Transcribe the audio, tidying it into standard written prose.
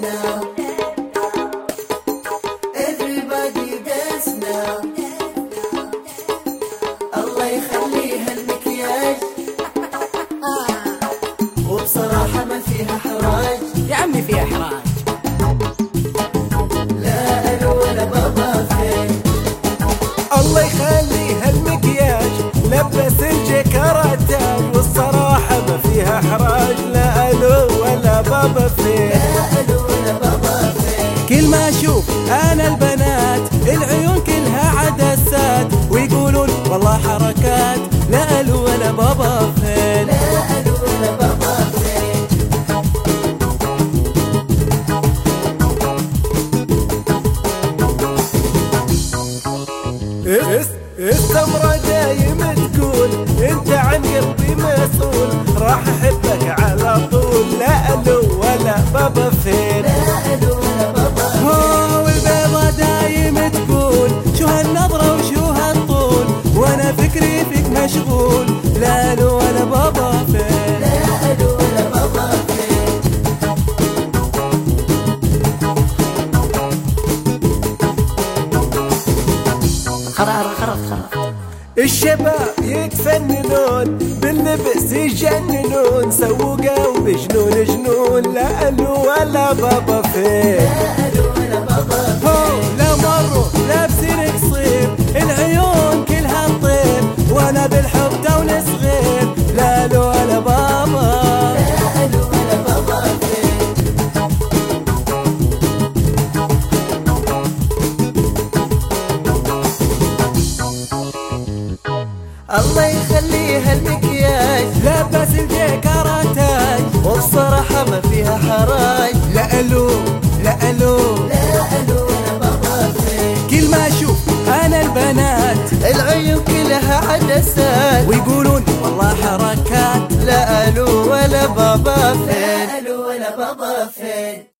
now. Everybody dance now. الله يخليها المكياج وبصراحة ما فيها حراج. يا عمي فيها حراج. لا أنا ولا بابا فين. الله يخليها المكياج لبس الجكرة تاج والصراحة ما فيها حراج. لا ألو ولا بابا فين. لا أنا ولا بابا فين. كل ما أشوف أنا البنات العيون كلها عدسات ويقولون والله حركات. لا ألو ولا بابا فين. لا أنا ولا بابا فين. السمرة دايم تقول انت عن قلبي مسؤول راح احبك على طول. لا ألو ولا بابا فين. لا أنا ولا بابا فين. والبيضة دايم تقول شو هالنظرة وشو هالطول وانا فكري فيك مشغول. لا ألو ولا بابا فين. لا أنا ولا بابا فين. خرف. الشباب يتفننون باللبس يجننون سوقوا بجنون جنون. لا ألو ولا بابا فين. لا أنا ولا بابا فين. لا مروا لابسين قصير العيون كلها طير وانا بالحب توني صغير. لا ألو ولا بابا. لا أنا ولا بابا فين. الله يخليها المكياج لبس الجكرة تاج وبصراحة ما فيها حراج. لا ألو لا ألو. لا أنا ولا بابا فين. كل ما أشوف أنا البنات العيون كلها عدسات ويقولون والله حركات. لا ألو ولا بابا فين. لا ألو ولا بابا فين.